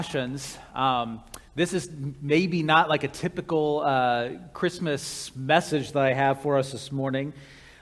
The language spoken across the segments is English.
Colossians. This is maybe not like a typical Christmas message that I have for us this morning.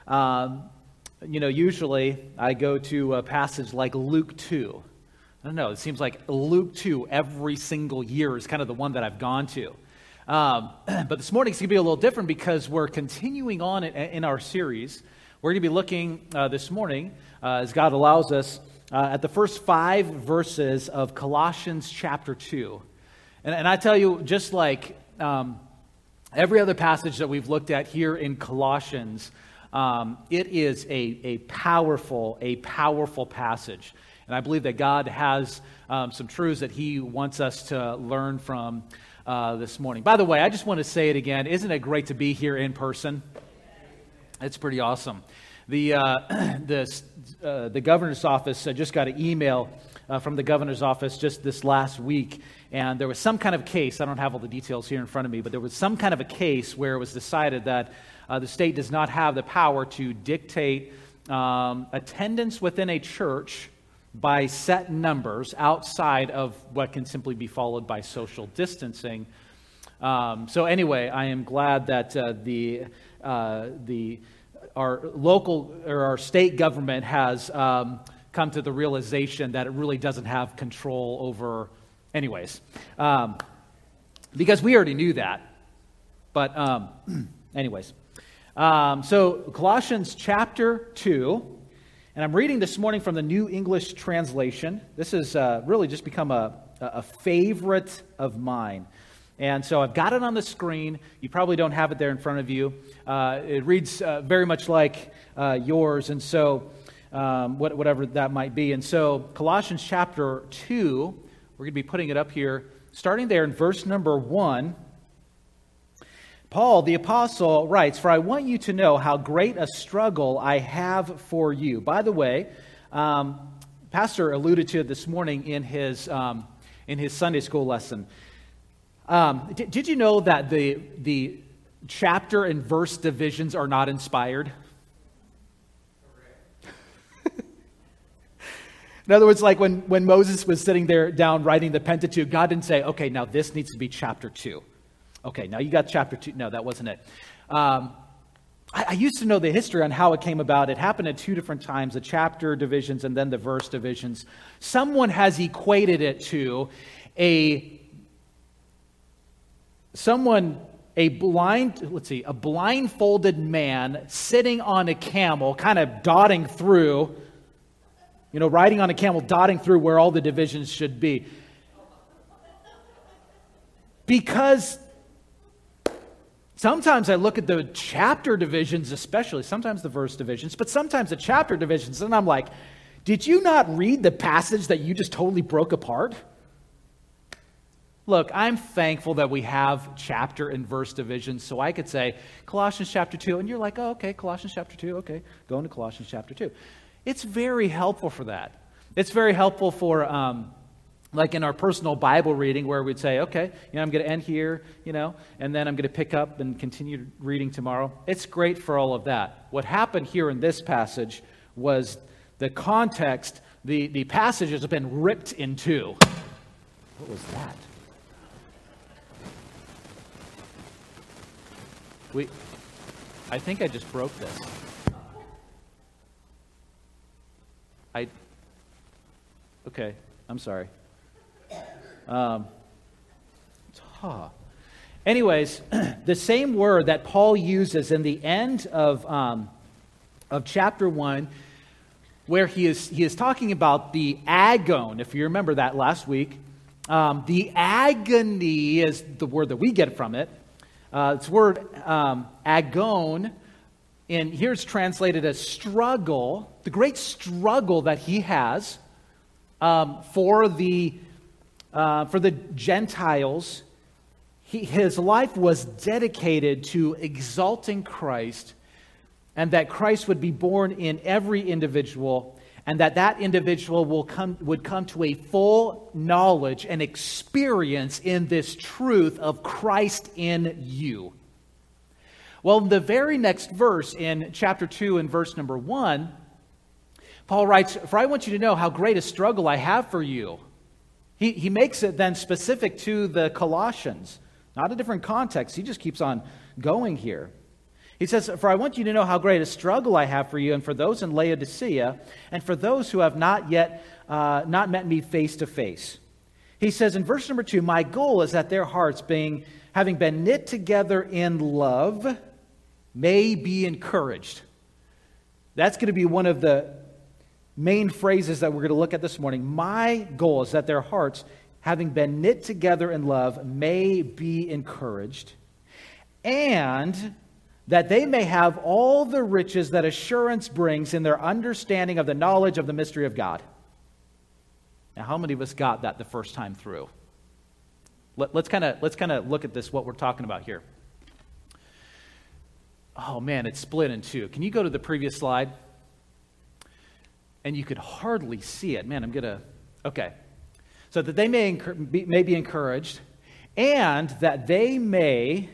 Usually I go to a passage like Luke 2. I don't know, it seems like Luke 2 every single year is kind of the one that I've gone to. But this morning it's going to be a little different because we're continuing on in our series. We're going to be looking this morning, as God allows us, at the first 5 verses of Colossians chapter 2. And I tell you, just like every other passage that we've looked at here in Colossians, it is a powerful passage. And I believe that God has some truths that He wants us to learn from this morning. By the way, I just want to say it again. Isn't it great to be here in person? It's pretty awesome. The governor's office just got an email from the governor's office just this last week, and there was some kind of case. I don't have all the details here in front of me, but there was some kind of a case where it was decided that the state does not have the power to dictate attendance within a church by set numbers outside of what can simply be followed by social distancing. So anyway, I am glad that our local or our state government has come to the realization that it really doesn't have control over, anyways, because we already knew that. But anyways, so Colossians chapter 2, and I'm reading this morning from the New English Translation. This has really just become a favorite of mine. And so I've got it on the screen. You probably don't have it there in front of you. It reads very much like yours, and so whatever that might be. And so Colossians chapter 2, we're going to be putting it up here, starting there in verse number 1. Paul, the apostle, writes, "For I want you to know how great a struggle I have for you." By the way, Pastor alluded to it this morning in his Sunday school lesson. Did you know that the chapter and verse divisions are not inspired? In other words, like when Moses was sitting there down writing the Pentateuch, God didn't say, okay, now this needs to be chapter 2. Okay, now you got chapter 2. No, that wasn't it. I used to know the history on how it came about. It happened at 2 different times, the chapter divisions and then the verse divisions. Someone has equated it to a blindfolded man sitting on a camel, kind of dotting through, riding on a camel, dotting through where all the divisions should be. Because sometimes I look at the chapter divisions, especially, sometimes the verse divisions, but sometimes the chapter divisions, and I'm like, did you not read the passage that you just totally broke apart? Look, I'm thankful that we have chapter and verse divisions, so I could say Colossians chapter 2, and you're like, oh, okay, Colossians chapter 2, okay, going to Colossians chapter 2. It's very helpful for that. It's very helpful for, like in our personal Bible reading, where we'd say, okay, I'm going to end here, and then I'm going to pick up and continue reading tomorrow. It's great for all of that. What happened here in this passage was the context, the passages have been ripped in two. What was that? I think I just broke this. Okay, I'm sorry. Anyways, the same word that Paul uses in the end of chapter 1, where he is talking about the agon, if you remember that last week. The agony is the word that we get from it. It's word agon, and here it's translated as struggle, the great struggle that he has for the Gentiles. His life was dedicated to exalting Christ, and that Christ would be born in every individual, and that individual would come to a full knowledge and experience in this truth of Christ in you. Well, in the very next verse in chapter 2 and verse number 1, Paul writes, "For I want you to know how great a struggle I have for you." He makes it then specific to the Colossians, not a different context. He just keeps on going here. He says, "For I want you to know how great a struggle I have for you and for those in Laodicea and for those who have not yet not met me face to face." He says in verse number 2, "My goal is that their hearts, having been knit together in love, may be encouraged." That's going to be one of the main phrases that we're going to look at this morning. My goal is that their hearts, having been knit together in love, may be encouraged, and that they may have all the riches that assurance brings in their understanding of the knowledge of the mystery of God. Now, how many of us got that the first time through? Let's kind of look at this, what we're talking about here. Oh man, it's split in two. Can you go to the previous slide? And you could hardly see it. Man, okay. So that they may be encouraged, and that they may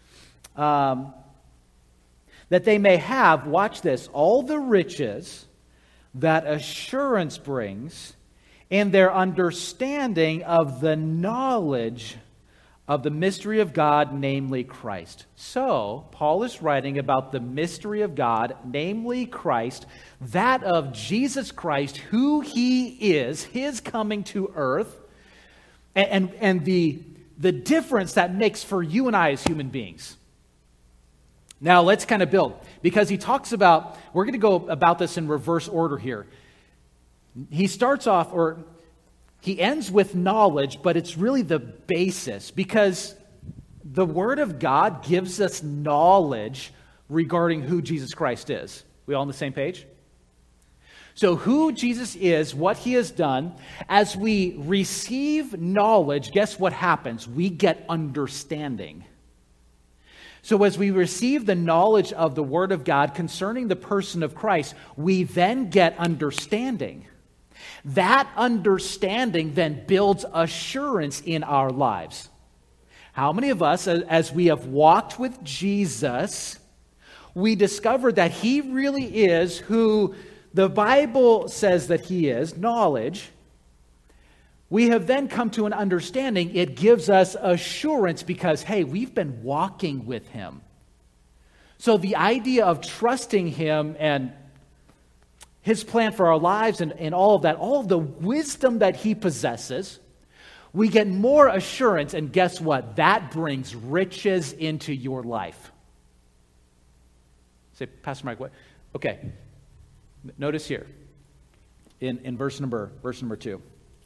have, watch this, all the riches that assurance brings in their understanding of the knowledge of the mystery of God, namely Christ. So, Paul is writing about the mystery of God, namely Christ, that of Jesus Christ, who he is, his coming to earth, and the difference that makes for you and I as human beings. Now, let's kind of build, because he talks about, we're going to go about this in reverse order here. He starts off, or he ends with knowledge, but it's really the basis, because the Word of God gives us knowledge regarding who Jesus Christ is. We all on the same page? So who Jesus is, what he has done, as we receive knowledge, guess what happens? We get understanding. So as we receive the knowledge of the Word of God concerning the person of Christ, we then get understanding. That understanding then builds assurance in our lives. How many of us, as we have walked with Jesus, we discover that he really is who the Bible says that he is, knowledge. We have then come to an understanding. It gives us assurance because, hey, we've been walking with him. So the idea of trusting him and his plan for our lives and all of that, all of the wisdom that he possesses, we get more assurance, and guess what? That brings riches into your life. Say, Pastor Mike, what? Okay. Notice here in verse number 2.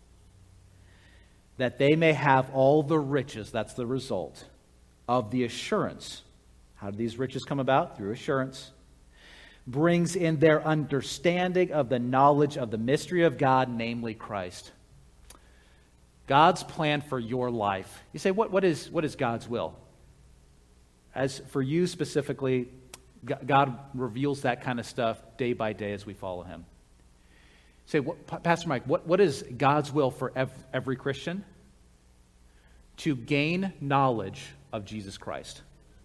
That they may have all the riches, that's the result, of the assurance. How do these riches come about? Through assurance. Brings in their understanding of the knowledge of the mystery of God, namely Christ. God's plan for your life. You say, what is God's will? As for you specifically, God reveals that kind of stuff day by day as we follow him. Say, Pastor Mike, what is God's will for every Christian? To gain knowledge of Jesus Christ.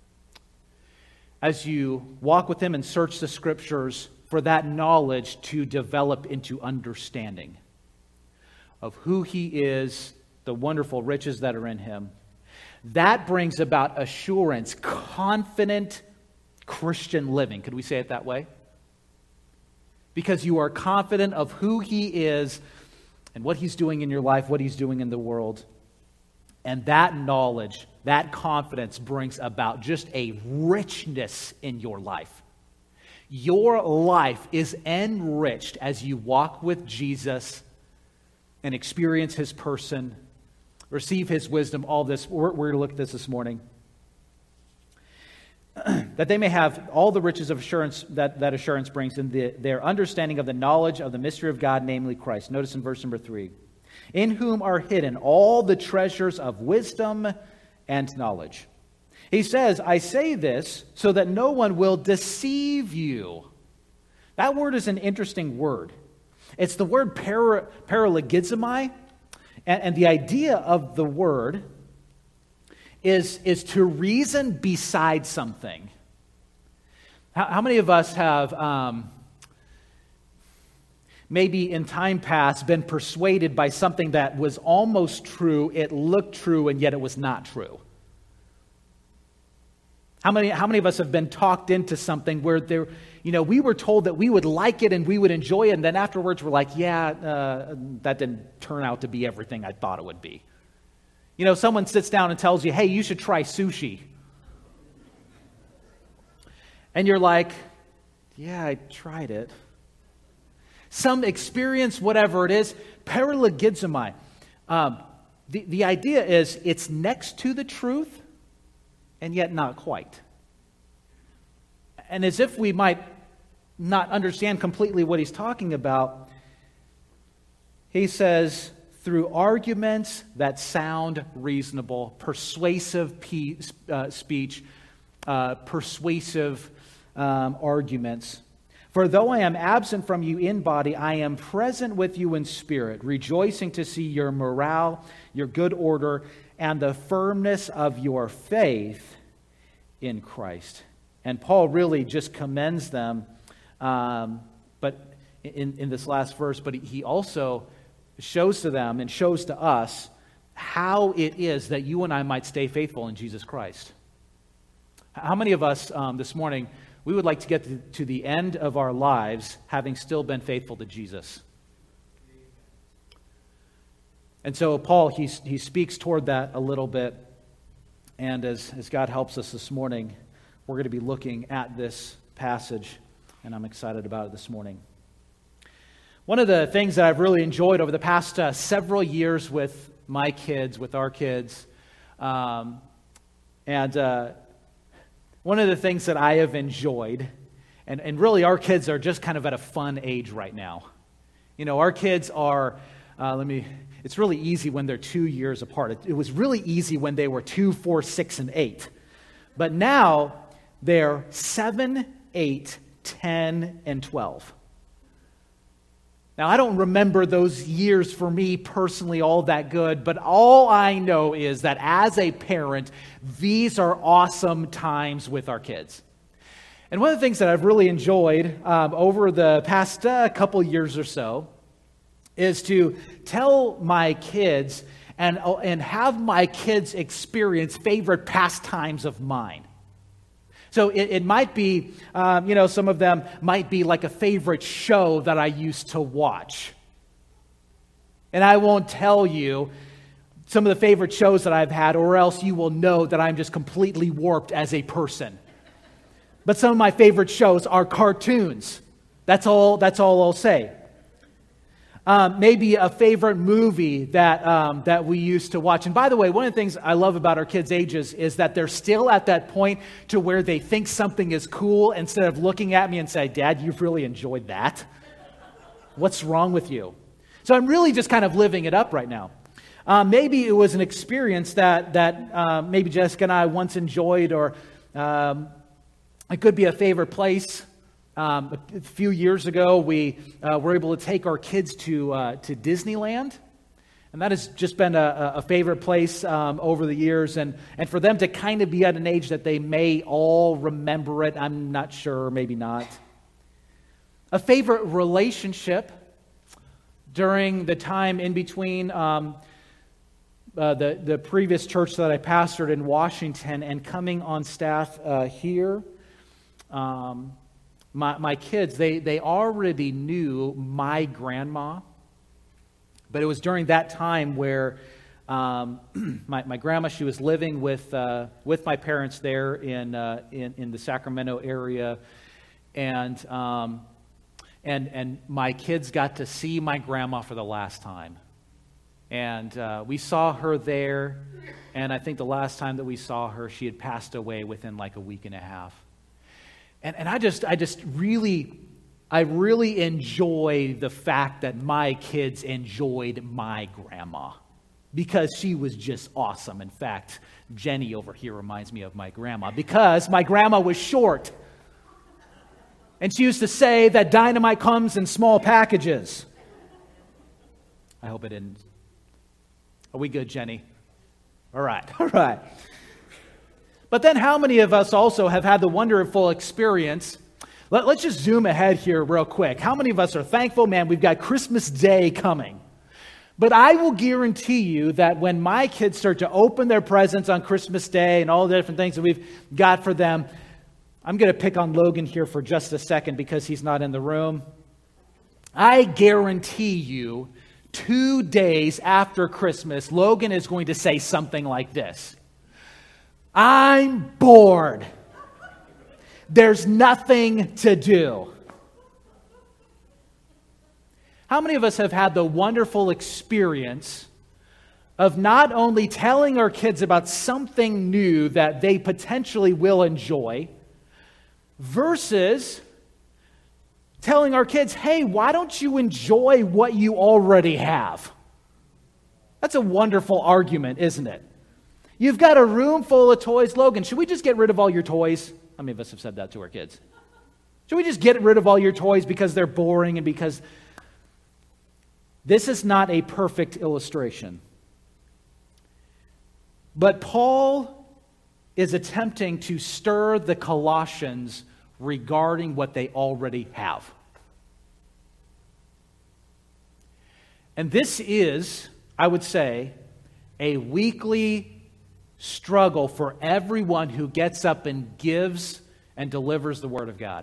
As you walk with him and search the scriptures for that knowledge to develop into understanding of who he is, the wonderful riches that are in him, that brings about assurance, confident Christian living. Could we say it that way? Because you are confident of who he is and what he's doing in your life, what he's doing in the world. And that knowledge, that confidence brings about just a richness in your life. Your life is enriched as you walk with Jesus and experience his person, receive his wisdom, all this. We're going to look at this morning. That they may have all the riches of assurance that assurance brings in their understanding of the knowledge of the mystery of God, namely Christ. Notice in verse number 3. In whom are hidden all the treasures of wisdom and knowledge. He says, I say this so that no one will deceive you. That word is an interesting word. It's the word paralogizomai, and the idea of the word is to reason beside something. How many of us have maybe in time past been persuaded by something that was almost true, it looked true, and yet it was not true? How many of us have been talked into something where we were told that we would like it and we would enjoy it, and then afterwards we're like, that didn't turn out to be everything I thought it would be. Someone sits down and tells you, hey, you should try sushi. And you're like, yeah, I tried it. Some experience, whatever it is, paralogizomai. The idea is it's next to the truth, and yet not quite. And as if we might not understand completely what he's talking about, he says, through arguments that sound reasonable, persuasive speech, persuasive arguments. For though I am absent from you in body, I am present with you in spirit, rejoicing to see your morale, your good order, and the firmness of your faith in Christ. And Paul really just commends them, but in this last verse, but he also shows to them and shows to us how it is that you and I might stay faithful in Jesus Christ. How many of us this morning, we would like to get to the end of our lives having still been faithful to Jesus? And so Paul, he speaks toward that a little bit. And as God helps us this morning, we're going to be looking at this passage, and I'm excited about it this morning. One of the things that I've really enjoyed over the past several years with my kids, with our kids, one of the things that I have enjoyed, and really our kids are just kind of at a fun age right now. Our kids are, it's really easy when they're 2 years apart. It was really easy when they were 2, 4, 6, and 8. But now they're 7, 8, 10, and 12. Now, I don't remember those years for me personally all that good, but all I know is that as a parent, these are awesome times with our kids. And one of the things that I've really enjoyed over the past couple years or so is to tell my kids and have my kids experience favorite pastimes of mine. So it might be, some of them might be like a favorite show that I used to watch. And I won't tell you some of the favorite shows that I've had, or else you will know that I'm just completely warped as a person. But some of my favorite shows are cartoons. That's all I'll say. Maybe a favorite movie that we used to watch. And by the way, one of the things I love about our kids' ages is that they're still at that point to where they think something is cool instead of looking at me and say, Dad, you've really enjoyed that? What's wrong with you? So I'm really just kind of living it up right now. Maybe it was an experience that maybe Jessica and I once enjoyed, or it could be a favorite place. A few years ago, we were able to take our kids to Disneyland, and that has just been a favorite place over the years. And for them to kind of be at an age that they may all remember it, I'm not sure, maybe not. A favorite relationship during the time in between the previous church that I pastored in Washington and coming on staff here. My kids, they already knew my grandma, but it was during that time where my grandma, she was living with my parents there in the Sacramento area, and my kids got to see my grandma for the last time, and we saw her there, and I think the last time that we saw her, she had passed away within like a week and a half. And I really enjoy the fact that my kids enjoyed my grandma, because she was just awesome. In fact, Jenny over here reminds me of my grandma, because my grandma was short. And she used to say that dynamite comes in small packages. I hope it didn't. Are we good, Jenny? All right. But then how many of us also have had the wonderful experience Let's just zoom ahead here real quick. How many of us are thankful, man, we've got Christmas Day coming? But I will guarantee you that when my kids start to open their presents on Christmas Day and all the different things that we've got for them, I'm going to pick on Logan here for just a second because he's not in the room. I guarantee you 2 days after Christmas, Logan is going to say something like this. I'm bored. There's nothing to do. How many of us have had the wonderful experience of not only telling our kids about something new that they potentially will enjoy, versus telling our kids, hey, why don't you enjoy what you already have? That's a wonderful argument, isn't it? You've got a room full of toys. Logan, should we just get rid of all your toys? How many of us have said that to our kids? Should we just get rid of all your toys because they're boring and because... This is not a perfect illustration. But Paul is attempting to stir the Colossians regarding what they already have. And this is, I would say, a weekly struggle for everyone who gets up and gives and delivers the Word of God.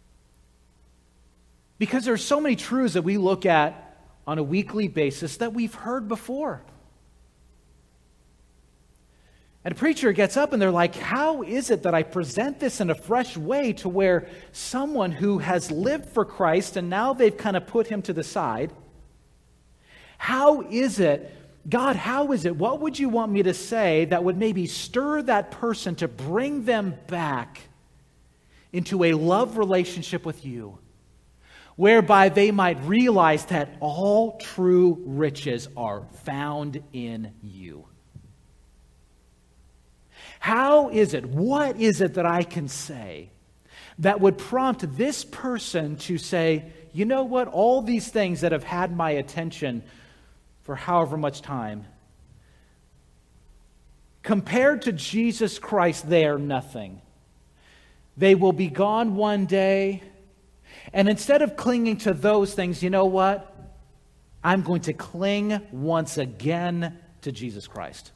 Because there are so many truths that we look at on a weekly basis that we've heard before. And a preacher gets up and they're like, how is it that I present this in a fresh way to where someone who has lived for Christ and now they've kind of put him to the side, how is it, God, how is it, what would you want me to say that would maybe stir that person to bring them back into a love relationship with you? Whereby they might realize that all true riches are found in you. How is it, what is it that I can say that would prompt this person to say, you know what, all these things that have had my attention for however much time, compared to Jesus Christ, they are nothing. They will be gone one day. And instead of clinging to those things, you know what? I'm going to cling once again to Jesus Christ.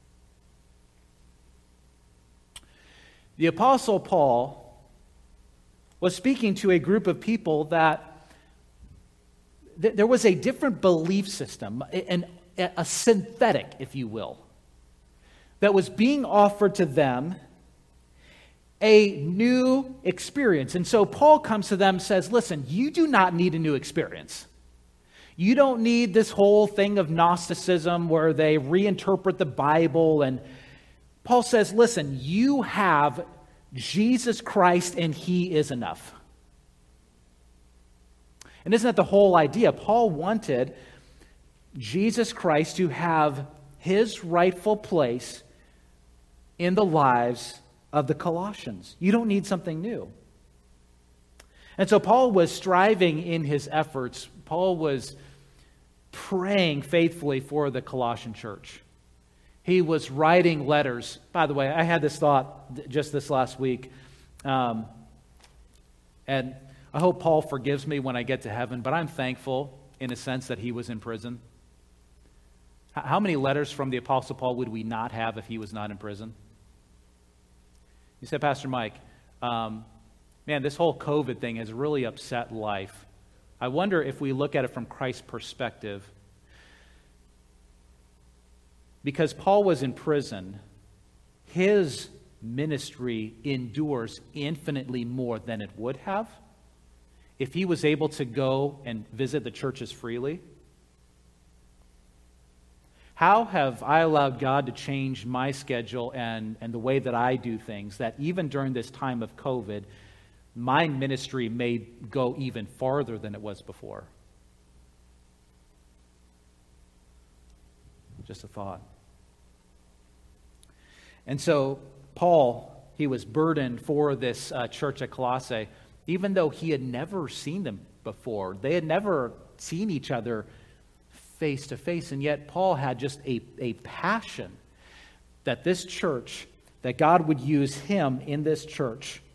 The Apostle Paul was speaking to a group of people that there was a different belief system, a synthetic, if you will, that was being offered to them, a new experience. And so Paul comes to them and says, listen, you do not need a new experience. You don't need this whole thing of Gnosticism where they reinterpret the Bible. And Paul says, listen, you have Jesus Christ and he is enough. And isn't that the whole idea? Paul wanted Jesus Christ to have his rightful place in the lives of the Colossians. You don't need something new. And so Paul was striving in his efforts. Paul was praying faithfully for the Colossian church. He was writing letters. By the way, I had this thought just this last week. And I hope Paul forgives me when I get to heaven, but I'm thankful in a sense that he was in prison. How many letters from the Apostle Paul would we not have if he was not in prison? You said, Pastor Mike, man, this whole COVID thing has really upset life. I wonder if we look at it from Christ's perspective. Because Paul was in prison, his ministry endures infinitely more than it would have if he was able to go and visit the churches freely. How have I allowed God to change my schedule and the way that I do things, that even during this time of COVID, my ministry may go even farther than it was before? Just a thought. And so Paul, he was burdened for this church at Colossae, even though he had never seen them before. They had never seen each other face to face, and yet Paul had just a passion that this church, that God would use him in this church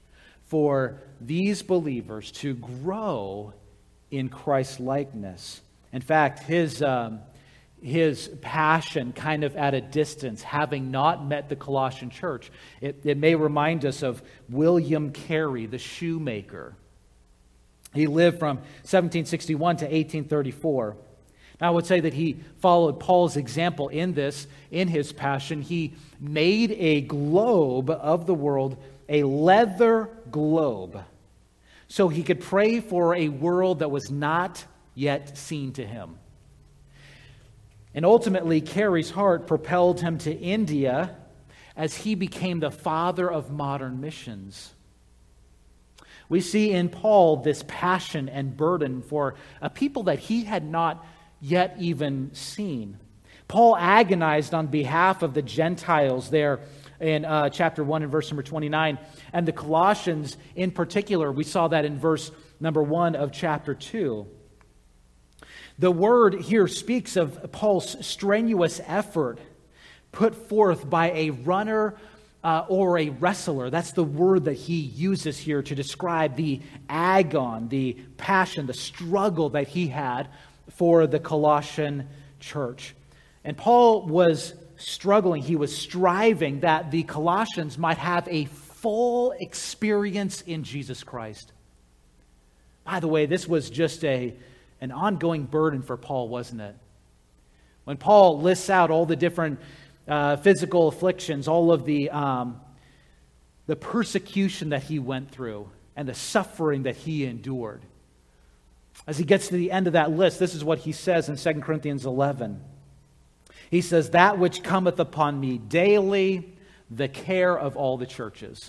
for these believers to grow in Christ's likeness. In fact, his passion kind of at a distance, having not met the Colossian church, it may remind us of William Carey, the shoemaker. He lived from 1761 to 1834. Now, I would say that he followed Paul's example in this, in his passion. He made a globe of the world, a leather globe, so he could pray for a world that was not yet seen to him. And ultimately, Carey's heart propelled him to India as he became the father of modern missions. We see in Paul this passion and burden for a people that he had not yet even seen. Paul agonized on behalf of the Gentiles there in chapter 1 and verse number 29. And the Colossians in particular, we saw that in verse number 1 of chapter 2. The word here speaks of Paul's strenuous effort put forth by a runner or a wrestler. That's the word that he uses here to describe the agon, the passion, the struggle that he had for the Colossian church. And Paul was struggling, he was striving that the Colossians might have a full experience in Jesus Christ. By the way, this was just an ongoing burden for Paul, wasn't it? When Paul lists out all the different physical afflictions, all of the persecution that he went through and the suffering that he endured. As he gets to the end of that list, this is what he says in 2 Corinthians 11. He says, "That which cometh upon me daily, the care of all the churches."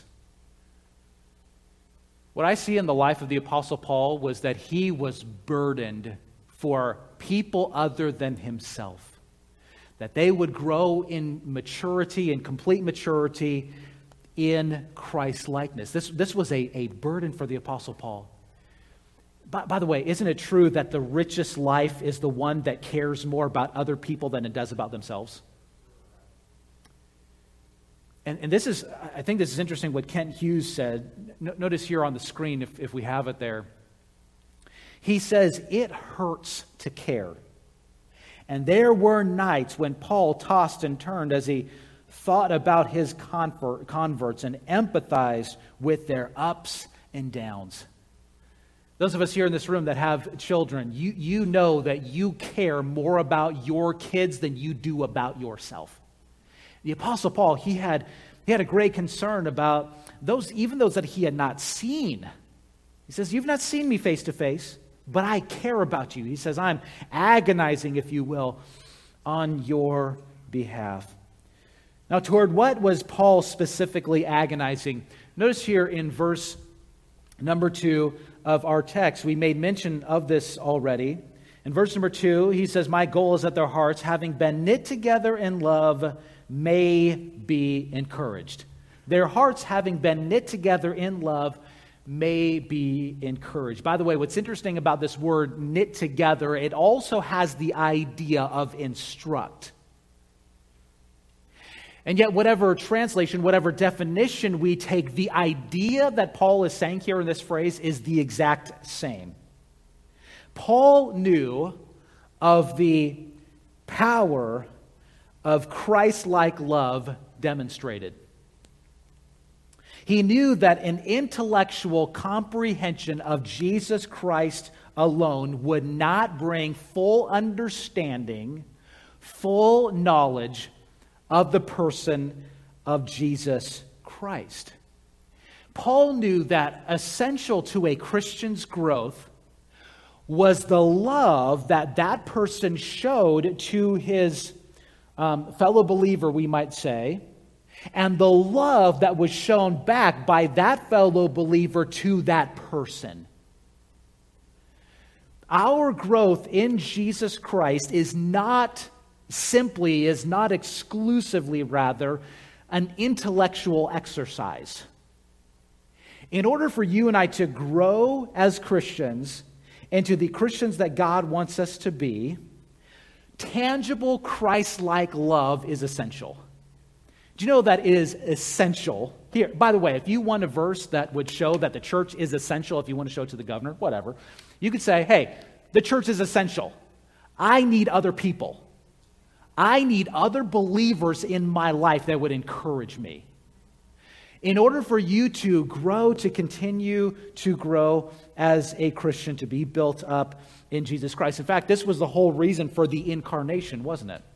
What I see in the life of the Apostle Paul was that he was burdened for people other than himself, that they would grow in maturity, in complete maturity in Christ's likeness. This was a burden for the Apostle Paul. By the way, isn't it true that the richest life is the one that cares more about other people than it does about themselves? And this is, I think this is interesting what Kent Hughes said. Notice here on the screen, if we have it there. He says, "It hurts to care. And there were nights when Paul tossed and turned as he thought about his converts and empathized with their ups and downs." Those of us here in this room that have children, you know that you care more about your kids than you do about yourself. The Apostle Paul, he had a great concern about even those that he had not seen. He says, "You've not seen me face to face, but I care about you." He says, "I'm agonizing, if you will, on your behalf." Now, toward what was Paul specifically agonizing? Notice here in verse number 2 of our text, we made mention of this already. In verse number 2, he says, "My goal is that their hearts, having been knit together in love, may be encouraged." Their hearts, having been knit together in love, may be encouraged. By the way, what's interesting about this word knit together, it also has the idea of instruct. And yet, whatever translation, whatever definition we take, the idea that Paul is saying here in this phrase is the exact same. Paul knew of the power of Christ-like love demonstrated. He knew that an intellectual comprehension of Jesus Christ alone would not bring full understanding, full knowledge of the person of Jesus Christ. Paul knew that essential to a Christian's growth was the love that person showed to his fellow believer, we might say, and the love that was shown back by that fellow believer to that person. Our growth in Jesus Christ is not exclusively, rather, an intellectual exercise. In order for you and I to grow as Christians into the Christians that God wants us to be, tangible Christ-like love is essential. Do you know that it is essential? Here, by the way, if you want a verse that would show that the church is essential, if you want to show it to the governor, whatever, you could say, hey, the church is essential. I need other people. I need other believers in my life that would encourage me. In order for you to grow, to continue to grow as a Christian, to be built up in Jesus Christ. In fact, this was the whole reason for the incarnation, wasn't it?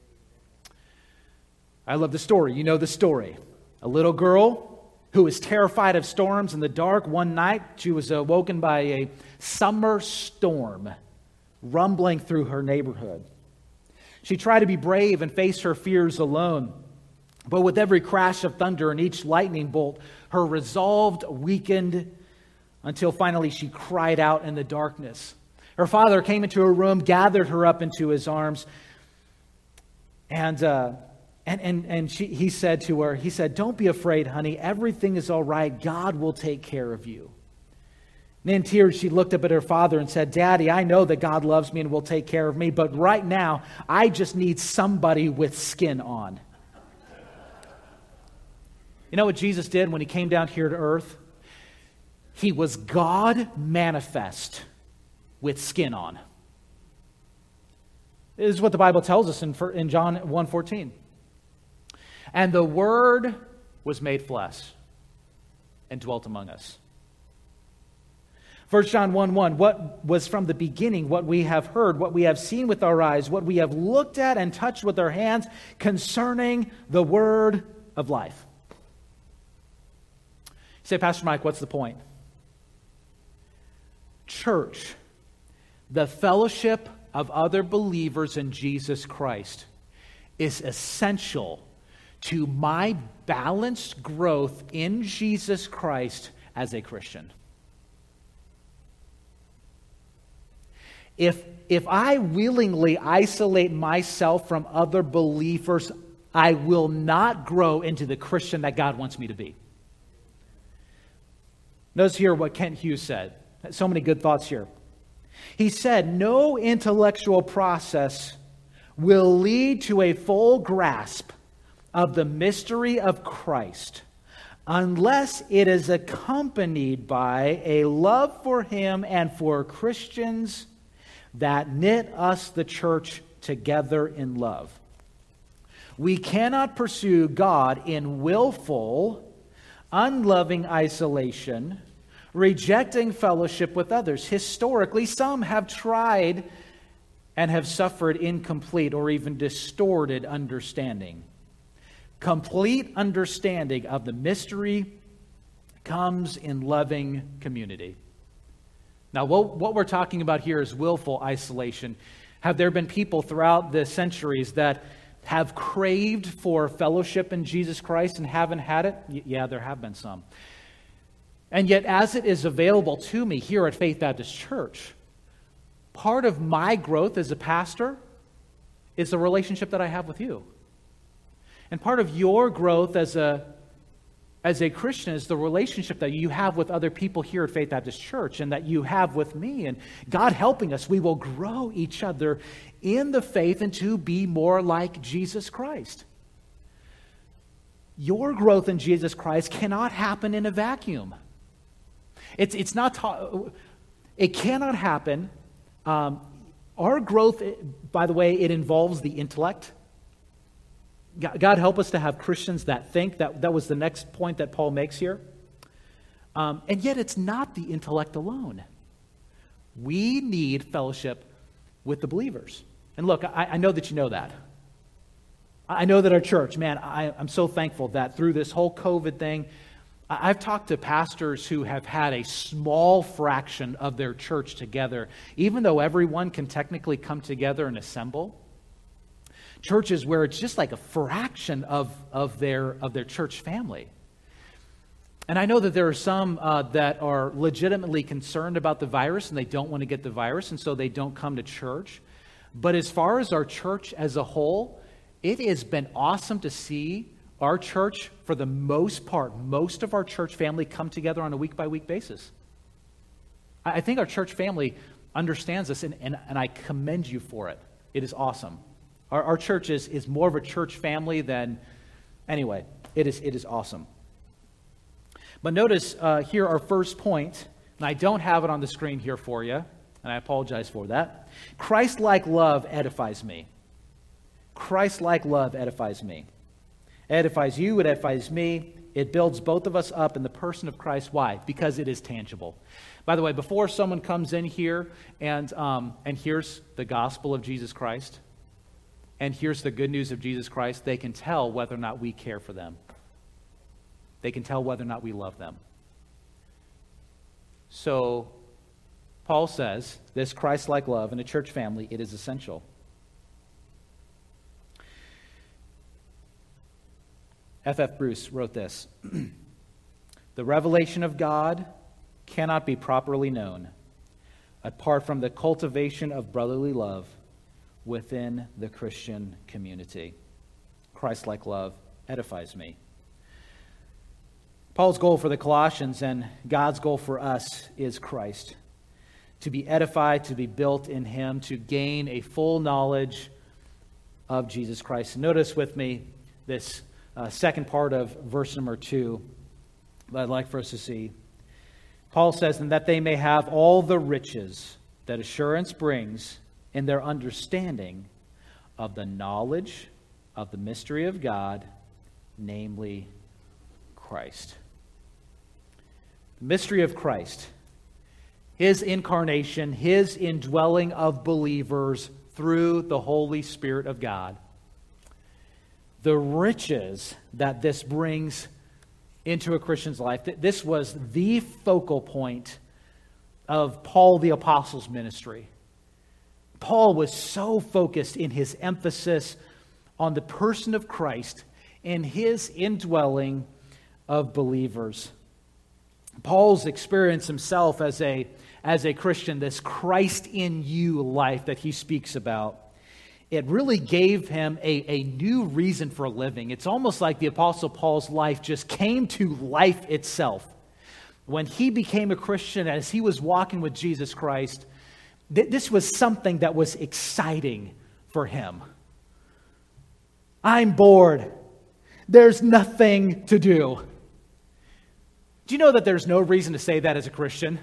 I love the story. You know the story. A little girl who was terrified of storms in the dark. One night, she was awoken by a summer storm rumbling through her neighborhood. She tried to be brave and face her fears alone. But with every crash of thunder and each lightning bolt, her resolve weakened until finally she cried out in the darkness. Her father came into her room, gathered her up into his arms, and he said to her, "Don't be afraid, honey. Everything is all right. God will take care of you." And in tears, she looked up at her father and said, "Daddy, I know that God loves me and will take care of me, but right now, I just need somebody with skin on." You know what Jesus did when he came down here to earth? He was God manifest with skin on. This is what the Bible tells us in John 1:14. And the Word was made flesh and dwelt among us. 1 John 1:1, what was from the beginning, what we have heard, what we have seen with our eyes, what we have looked at and touched with our hands concerning the Word of life. You say, Pastor Mike, what's the point? Church, the fellowship of other believers in Jesus Christ, is essential to my balanced growth in Jesus Christ as a Christian. If I willingly isolate myself from other believers, I will not grow into the Christian that God wants me to be. Notice here what Kent Hughes said. So many good thoughts here. He said, no intellectual process will lead to a full grasp of the mystery of Christ unless it is accompanied by a love for Him and for Christians that knit us, the church, together in love. We cannot pursue God in willful, unloving isolation, rejecting fellowship with others. Historically, some have tried and have suffered incomplete or even distorted understanding. Complete understanding of the mystery comes in loving community. Now, what we're talking about here is willful isolation. Have there been people throughout the centuries that have craved for fellowship in Jesus Christ and haven't had it? Yeah, there have been some. And yet, as it is available to me here at Faith Baptist Church, part of my growth as a pastor is the relationship that I have with you. And part of your growth as a Christian is the relationship that you have with other people here at Faith Baptist Church and that you have with me. And God helping us, we will grow each other in the faith and to be more like Jesus Christ. Your growth in Jesus Christ cannot happen in a vacuum. It cannot happen. Our growth, by the way, it involves the intellect. God help us to have Christians that think. That was the next point that Paul makes here. And yet it's not the intellect alone. We need fellowship with the believers. And look, I know that you know that. I know that our church, man, I'm so thankful that through this whole COVID thing, I've talked to pastors who have had a small fraction of their church together, even though everyone can technically come together and assemble. Churches where it's just like a fraction of their church family. And I know that there are some that are legitimately concerned about the virus and they don't want to get the virus, and so they don't come to church. But as far as our church as a whole, it has been awesome to see our church, for the most part, most of our church family come together on a week-by-week basis. I think our church family understands this, and I commend you for it. It is awesome. Our church is more of a church family than... Anyway, it is awesome. But notice here our first point, and I don't have it on the screen here for you, and I apologize for that. Christ-like love edifies me. Christ-like love edifies me. It edifies you, it edifies me. It builds both of us up in the person of Christ. Why? Because it is tangible. By the way, before someone comes in here and hears the gospel of Jesus Christ, and hears the good news of Jesus Christ, they can tell whether or not we care for them. They can tell whether or not we love them. So, Paul says, this Christ-like love in a church family, it is essential. F.F. Bruce wrote this: the revelation of God cannot be properly known apart from the cultivation of brotherly love within the Christian community. Christ-like love edifies me. Paul's goal for the Colossians and God's goal for us is Christ. To be edified, to be built in Him, to gain a full knowledge of Jesus Christ. Notice with me this second part of verse number 2 that I'd like for us to see. Paul says, and that they may have all the riches that assurance brings in their understanding of the knowledge of the mystery of God, namely Christ. The mystery of Christ, His incarnation, His indwelling of believers through the Holy Spirit of God. The riches that this brings into a Christian's life. This was the focal point of Paul the Apostle's ministry. Paul was so focused in his emphasis on the person of Christ and His indwelling of believers. Paul's experience himself as a Christian, this Christ in you life that he speaks about, it really gave him a new reason for living. It's almost like the Apostle Paul's life just came to life itself. When he became a Christian, as he was walking with Jesus Christ, this was something that was exciting for him. I'm bored. There's nothing to do. Do you know that there's no reason to say that as a Christian?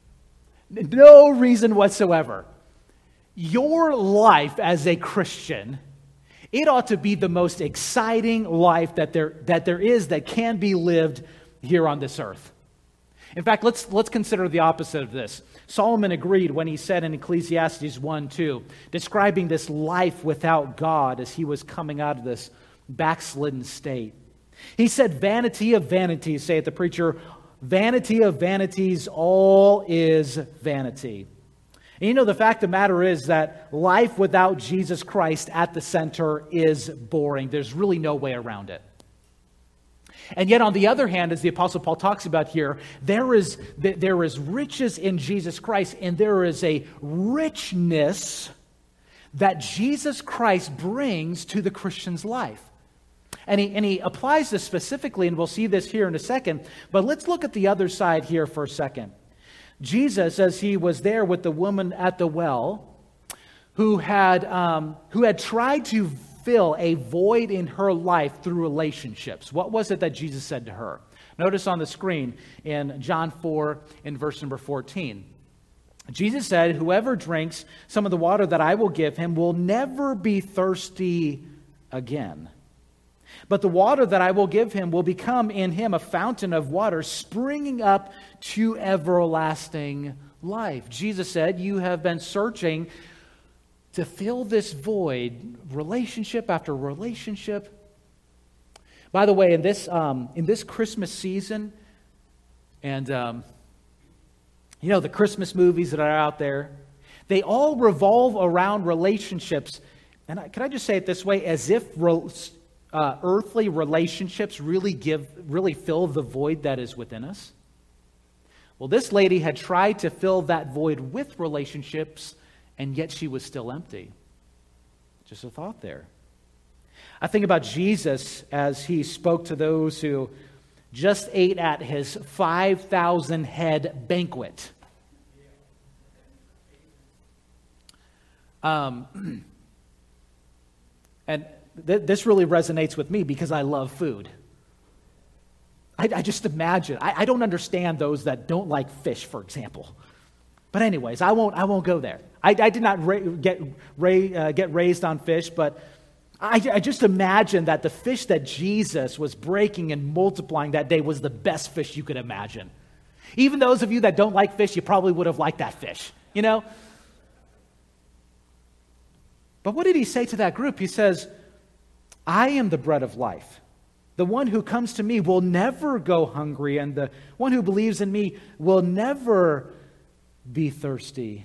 No reason whatsoever. Your life as a Christian, it ought to be the most exciting life that there is that can be lived here on this earth. In fact, let's consider the opposite of this. Solomon agreed when he said in Ecclesiastes 1:2, describing this life without God as he was coming out of this backslidden state. He said, vanity of vanities, saith the preacher, vanity of vanities, all is vanity. And you know, the fact of the matter is that life without Jesus Christ at the center is boring. There's really no way around it. And yet, on the other hand, as the Apostle Paul talks about here, there is riches in Jesus Christ, and there is a richness that Jesus Christ brings to the Christian's life. And he applies this specifically, and we'll see this here in a second, but let's look at the other side here for a second. Jesus, as he was there with the woman at the well, who had tried to fill a void in her life through relationships. What was it that Jesus said to her? Notice on the screen in John 4 in verse number 14. Jesus said, whoever drinks some of the water that I will give him will never be thirsty again. But the water that I will give him will become in him a fountain of water springing up to everlasting life. Jesus said, you have been searching to fill this void, relationship after relationship. By the way, in this Christmas season, and the Christmas movies that are out there, they all revolve around relationships. And can I just say it this way, as if earthly relationships really fill the void that is within us? Well, this lady had tried to fill that void with relationships, and yet she was still empty. Just a thought there. I think about Jesus as he spoke to those who just ate at his 5,000 head banquet. And this really resonates with me because I love food. I just imagine. I don't understand those that don't like fish, for example. But anyways, I won't go there. I did not get raised on fish, but I just imagine that the fish that Jesus was breaking and multiplying that day was the best fish you could imagine. Even those of you that don't like fish, you probably would have liked that fish, you know? But what did he say to that group? He says, I am the bread of life. The one who comes to me will never go hungry, and the one who believes in me will never be thirsty.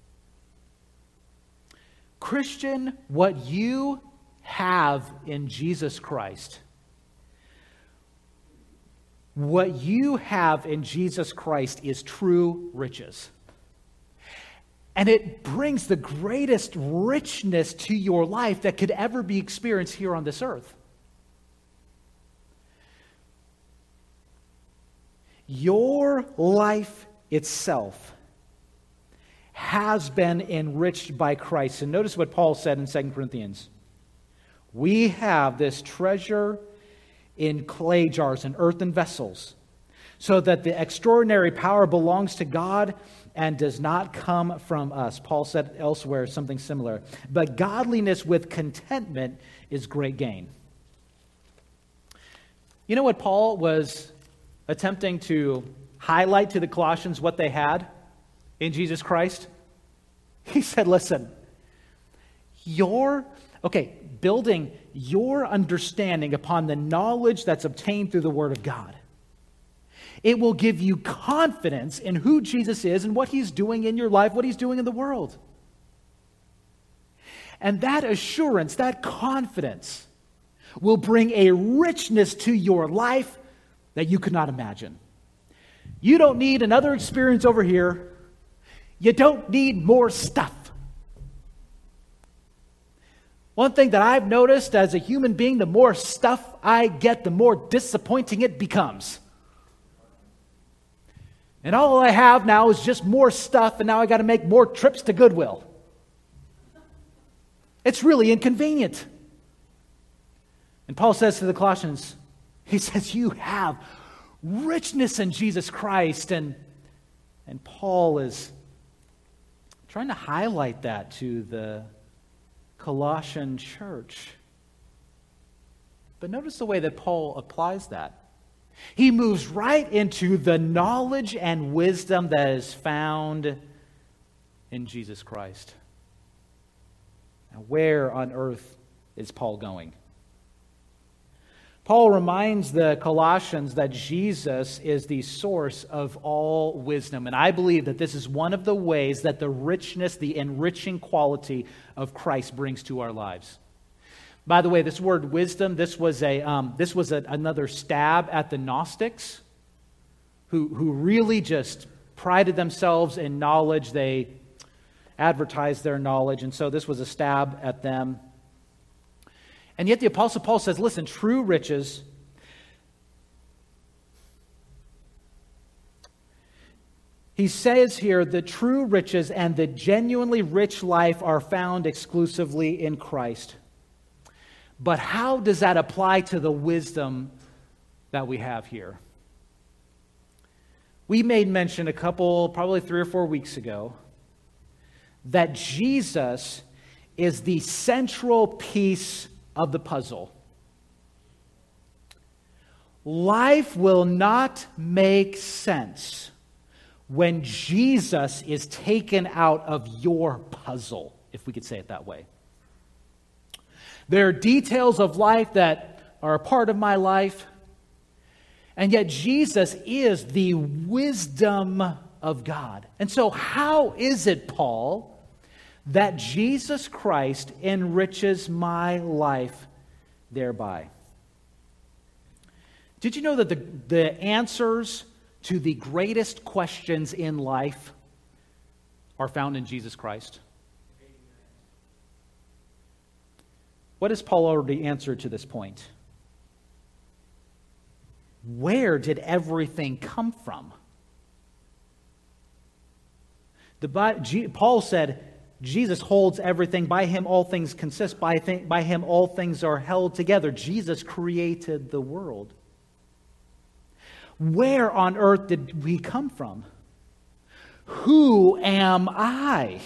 Christian, what you have in Jesus Christ, what you have in Jesus Christ is true riches. And it brings the greatest richness to your life that could ever be experienced here on this earth. Your life itself has been enriched by Christ. And notice what Paul said in 2 Corinthians. We have this treasure in clay jars and earthen vessels, so that the extraordinary power belongs to God and does not come from us. Paul said elsewhere something similar. But godliness with contentment is great gain. You know what Paul was attempting to highlight to the Colossians what they had in Jesus Christ? He said, listen, building your understanding upon the knowledge that's obtained through the Word of God. It will give you confidence in who Jesus is and what He's doing in your life, what He's doing in the world. And that assurance, that confidence, will bring a richness to your life that you could not imagine. You don't need another experience over here. You don't need more stuff. One thing that I've noticed as a human being, the more stuff I get, the more disappointing it becomes. And all I have now is just more stuff, and now I got to make more trips to Goodwill. It's really inconvenient. And Paul says to the Colossians, he says, you have richness in Jesus Christ. And Paul is trying to highlight that to the Colossian church. But notice the way that Paul applies that. He moves right into the knowledge and wisdom that is found in Jesus Christ. Now, where on earth is Paul going? Paul reminds the Colossians that Jesus is the source of all wisdom. And I believe that this is one of the ways that the richness, the enriching quality of Christ brings to our lives. By the way, this word wisdom, this was another stab at the Gnostics who really just prided themselves in knowledge. They advertised their knowledge, and so this was a stab at them. And yet the Apostle Paul says, listen, true riches, he says here, the true riches and the genuinely rich life are found exclusively in Christ. But how does that apply to the wisdom that we have here? We made mention probably 3 or 4 weeks ago, that Jesus is the central piece of the puzzle. Life will not make sense when Jesus is taken out of your puzzle, if we could say it that way. There are details of life that are a part of my life, and yet Jesus is the wisdom of God. And so how is it, Paul, that Jesus Christ enriches my life thereby? Did you know that the answers to the greatest questions in life are found in Jesus Christ? What has Paul already answered to this point? Where did everything come from? Paul said, Jesus holds everything. By Him all things consist. By Him all things are held together. Jesus created the world. Where on earth did we come from? Who am I?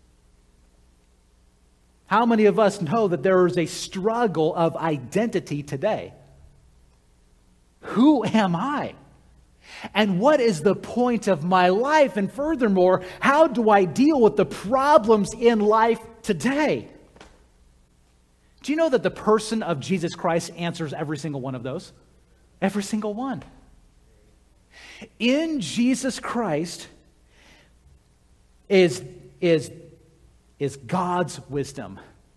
How many of us know that there is a struggle of identity today? Who am I? And what is the point of my life? And furthermore, how do I deal with the problems in life today? Do you know that the person of Jesus Christ answers every single one of those? Every single one. In Jesus Christ is God's wisdom.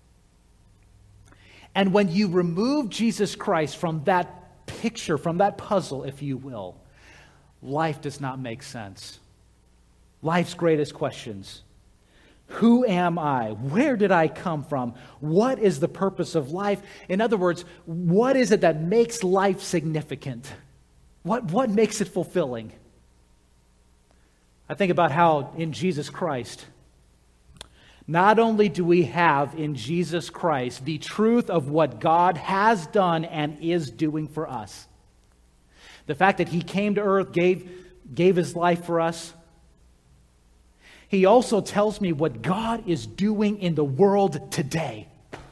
And when you remove Jesus Christ from that picture, from that puzzle, if you will, life does not make sense. Life's greatest questions. Who am I? Where did I come from? What is the purpose of life? In other words, what is it that makes life significant? What makes it fulfilling? I think about how in Jesus Christ, not only do we have in Jesus Christ the truth of what God has done and is doing for us, the fact that He came to earth, gave His life for us, He also tells me what God is doing in the world today.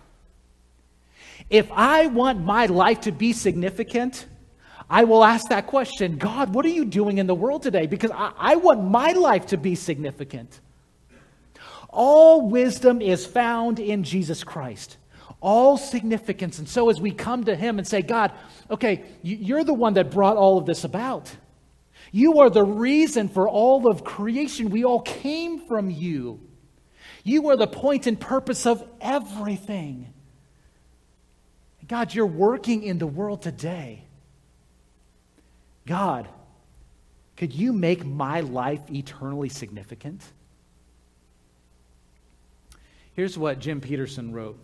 If I want my life to be significant, I will ask that question, God, what are you doing in the world today? Because I want my life to be significant. All wisdom is found in Jesus Christ. All significance. And so as we come to Him and say, God, okay, you're the one that brought all of this about. You are the reason for all of creation. We all came from you. You are the point and purpose of everything. God, you're working in the world today. God, could you make my life eternally significant? Here's what Jim Peterson wrote.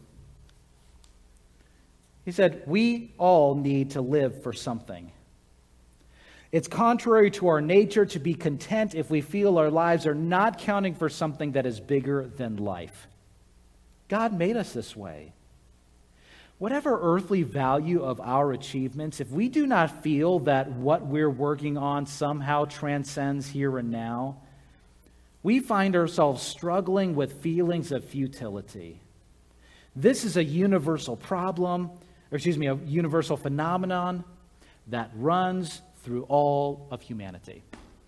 He said, we all need to live for something. It's contrary to our nature to be content if we feel our lives are not counting for something that is bigger than life. God made us this way. Whatever earthly value of our achievements, if we do not feel that what we're working on somehow transcends here and now, we find ourselves struggling with feelings of futility. This is a universal problem, a universal phenomenon that runs through all of humanity.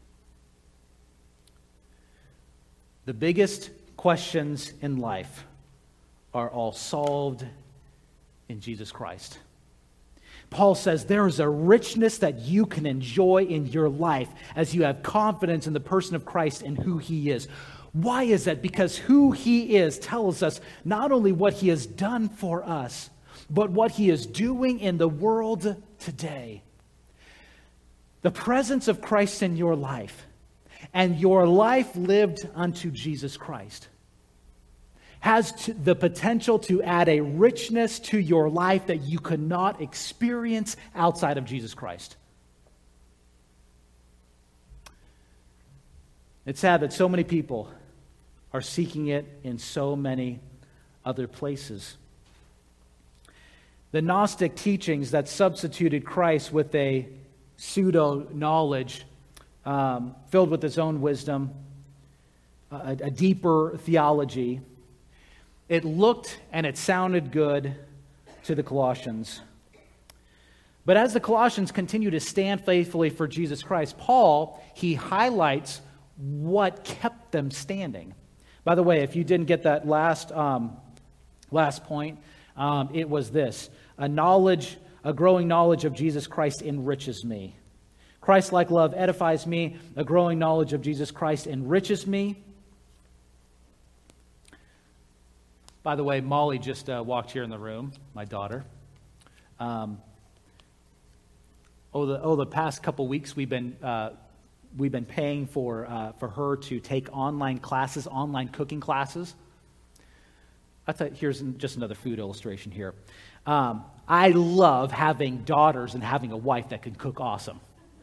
The biggest questions in life are all solved in Jesus Christ. Paul says there is a richness that you can enjoy in your life as you have confidence in the person of Christ and who He is. Why is that? Because who He is tells us not only what He has done for us, but what He is doing in the world today. The presence of Christ in your life and your life lived unto Jesus Christ has the potential to add a richness to your life that you could not experience outside of Jesus Christ. It's sad that so many people are seeking it in so many other places. The Gnostic teachings that substituted Christ with a pseudo-knowledge filled with its own wisdom, a deeper theology, it looked and it sounded good to the Colossians. But as the Colossians continue to stand faithfully for Jesus Christ, Paul, he highlights what kept them standing. By the way, if you didn't get that last point, it was this: a growing knowledge of Jesus Christ enriches me. Christ-like love edifies me. A growing knowledge of Jesus Christ enriches me. By the way, Molly just walked here in the room, my daughter. The past couple weeks we've been paying for her to take online classes, online cooking classes. I thought here's just another food illustration here. I love having daughters and having a wife that can cook awesome.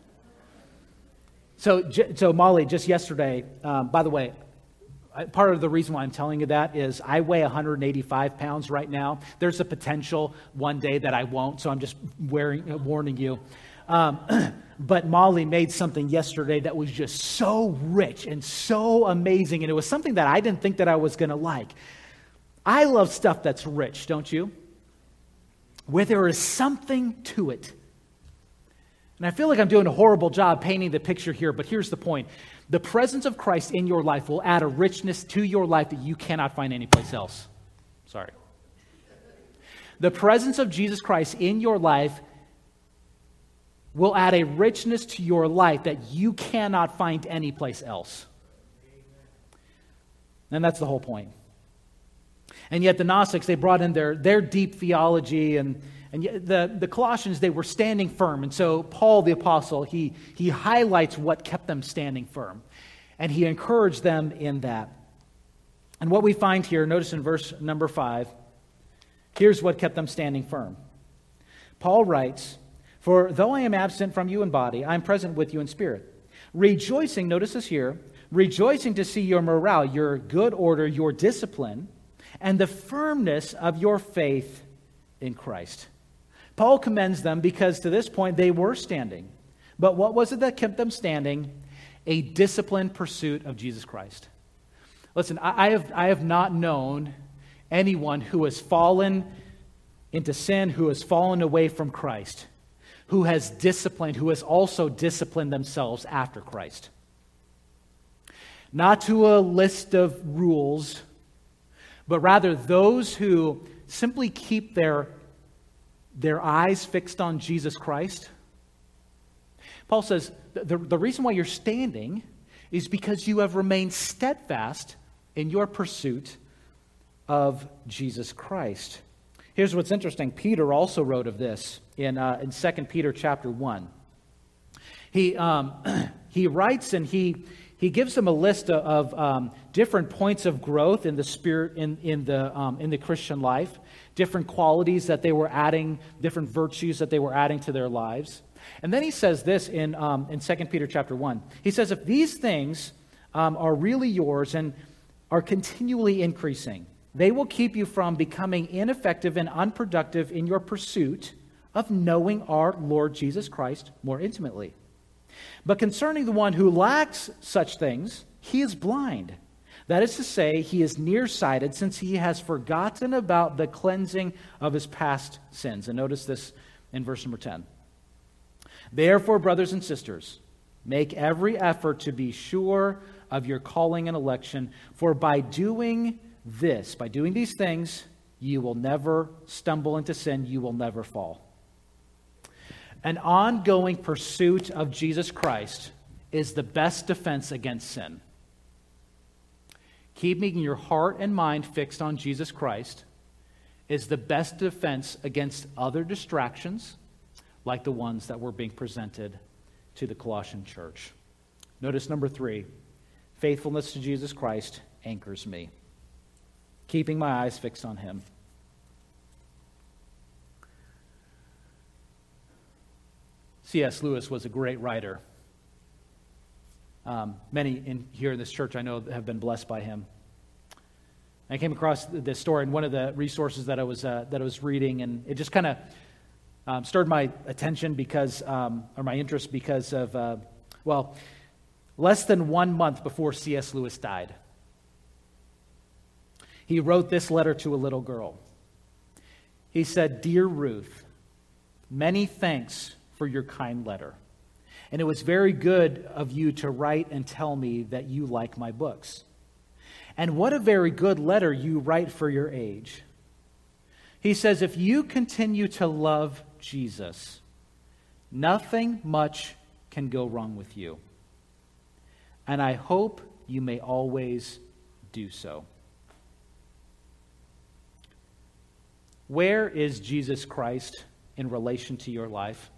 So Molly, just yesterday, by the way, part of the reason why I'm telling you that is I weigh 185 pounds right now. There's a potential one day that I won't, so I'm just warning you. But Molly made something yesterday that was just so rich and so amazing, and it was something that I didn't think that I was going to like. I love stuff that's rich, don't you? Where there is something to it. And I feel like I'm doing a horrible job painting the picture here, but here's the point. The presence of Christ in your life will add a richness to your life that you cannot find anyplace else. Sorry. The presence of Jesus Christ in your life will add a richness to your life that you cannot find anyplace else. And that's the whole point. And yet the Gnostics, they brought in their deep theology, and the Colossians, they were standing firm. And so Paul the Apostle, he highlights what kept them standing firm. And he encouraged them in that. And what we find here, notice in verse number 5, here's what kept them standing firm. Paul writes, "For though I am absent from you in body, I am present with you in spirit. Rejoicing," notice this here, "rejoicing to see your morale, your good order, your discipline, and the firmness of your faith in Christ." Paul commends them because to this point they were standing. But what was it that kept them standing? A disciplined pursuit of Jesus Christ. Listen, I have not known anyone who has fallen into sin, who has fallen away from Christ, who has also disciplined themselves after Christ. Not to a list of rules, but rather those who simply keep their eyes fixed on Jesus Christ. Paul says the reason why you're standing is because you have remained steadfast in your pursuit of Jesus Christ. Here's what's interesting. Peter also wrote of this in 2 Peter chapter 1. He writes and he gives them a list of different points of growth in the spirit in the Christian life, different qualities that they were adding, different virtues that they were adding to their lives. And then he says this in 2 Peter chapter 1. He says, if these things are really yours and are continually increasing, they will keep you from becoming ineffective and unproductive in your pursuit of knowing our Lord Jesus Christ more intimately. But concerning the one who lacks such things, he is blind. That is to say, he is nearsighted, since he has forgotten about the cleansing of his past sins. And notice this in verse number 10. Therefore, brothers and sisters, make every effort to be sure of your calling and election, for by doing these things, you will never stumble into sin, you will never fall. An ongoing pursuit of Jesus Christ is the best defense against sin. Keeping your heart and mind fixed on Jesus Christ is the best defense against other distractions like the ones that were being presented to the Colossian church. Notice number 3, faithfulness to Jesus Christ anchors me. Keeping my eyes fixed on him. C.S. Lewis was a great writer. Many here in this church I know have been blessed by him. I came across this story in one of the resources that I was reading, and it just kind of stirred my attention or my interest because of, less than 1 month before C.S. Lewis died, he wrote this letter to a little girl. He said, "Dear Ruth, many thanks for your kind letter. And it was very good of you to write and tell me that you like my books. And what a very good letter you write for your age." He says, if you continue to love Jesus, nothing much can go wrong with you. And I hope you may always do so. Where is Jesus Christ in relation to your life?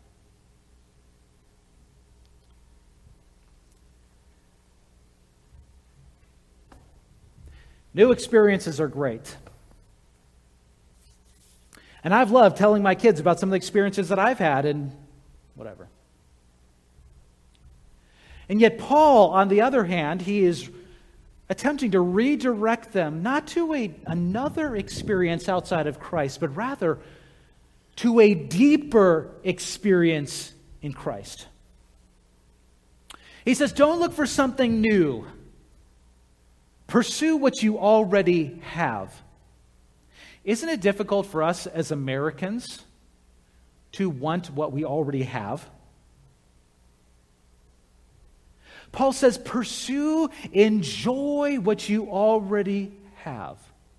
New experiences are great. And I've loved telling my kids about some of the experiences that I've had and whatever. And yet Paul, on the other hand, he is attempting to redirect them not to another experience outside of Christ, but rather to a deeper experience in Christ. He says, don't look for something new. Pursue what you already have. Isn't it difficult for us as Americans to want what we already have? Paul says, pursue, enjoy what you already have.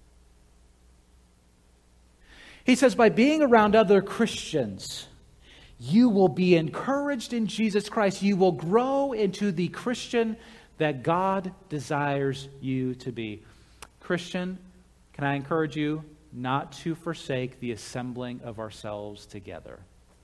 He says, by being around other Christians, you will be encouraged in Jesus Christ. You will grow into the Christian that God desires you to be. Christian, can I encourage you not to forsake the assembling of ourselves together?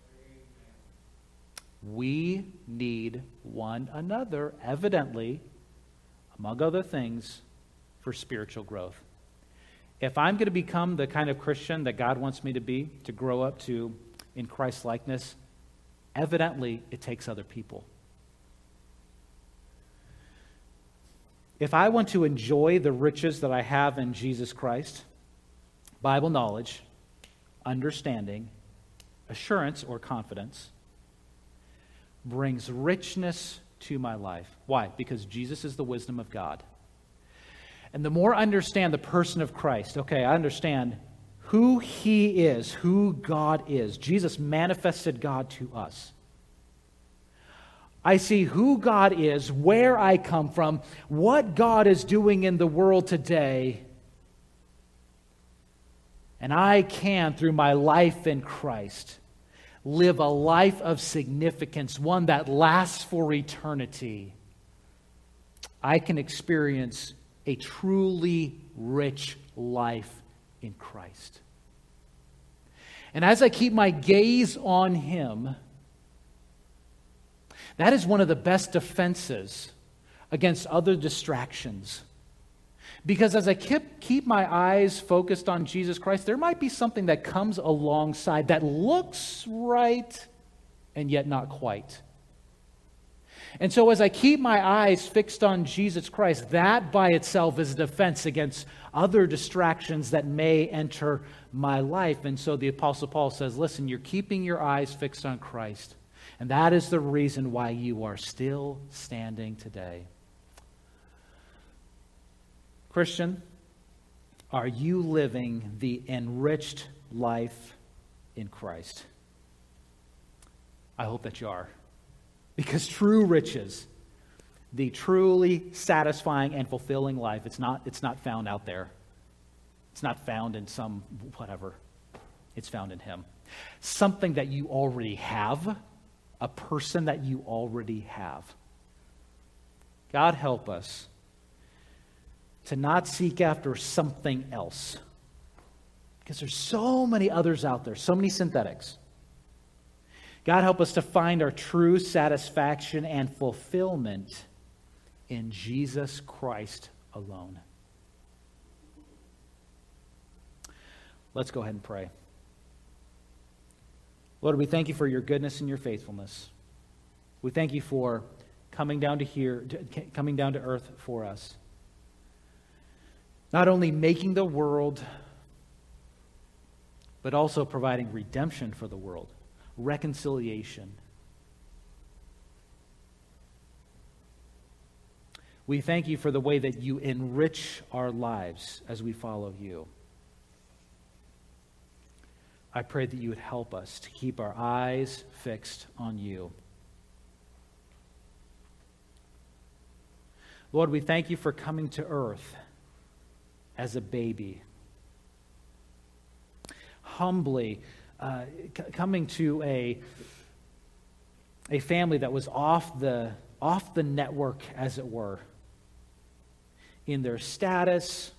We need one another, evidently, among other things, for spiritual growth. If I'm going to become the kind of Christian that God wants me to be, to grow up to in Christ's likeness, evidently it takes other people. If I want to enjoy the riches that I have in Jesus Christ, Bible knowledge, understanding, assurance or confidence, brings richness to my life. Why? Because Jesus is the wisdom of God. And the more I understand the person of Christ, okay, I understand who He is, who God is. Jesus manifested God to us. I see who God is, where I come from, what God is doing in the world today. And I can, through my life in Christ, live a life of significance, one that lasts for eternity. I can experience a truly rich life in Christ. And as I keep my gaze on Him, that is one of the best defenses against other distractions. Because as I keep my eyes focused on Jesus Christ, there might be something that comes alongside that looks right and yet not quite. And so as I keep my eyes fixed on Jesus Christ, that by itself is a defense against other distractions that may enter my life. And so the Apostle Paul says, listen, you're keeping your eyes fixed on Christ. And that is the reason why you are still standing today. Christian, are you living the enriched life in Christ? I hope that you are. Because true riches, the truly satisfying and fulfilling life, it's not found out there. It's not found in some whatever. It's found in Him. Something that you already have, a person that you already have. God help us to not seek after something else. Because there's so many others out there, so many synthetics. God help us to find our true satisfaction and fulfillment in Jesus Christ alone. Let's go ahead and pray. Lord, we thank you for your goodness and your faithfulness. We thank you for coming down to earth for us. Not only making the world, but also providing redemption for the world, reconciliation. We thank you for the way that you enrich our lives as we follow you. I pray that you would help us to keep our eyes fixed on you. Lord, we thank you for coming to earth as a baby. Humbly coming to a family that was off the network, as it were, in their status.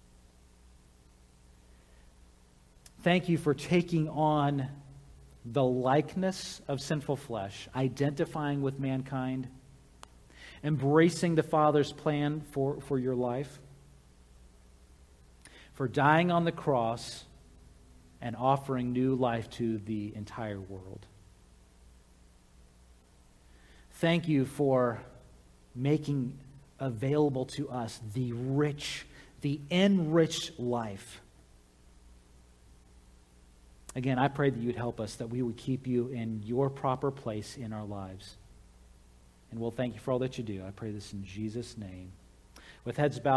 Thank you for taking on the likeness of sinful flesh, identifying with mankind, embracing the Father's plan for your life, for dying on the cross and offering new life to the entire world. Thank you for making available to us the rich, the enriched life Again, I pray that you would help us, that we would keep you in your proper place in our lives. And we'll thank you for all that you do. I pray this in Jesus' name. With heads bowed.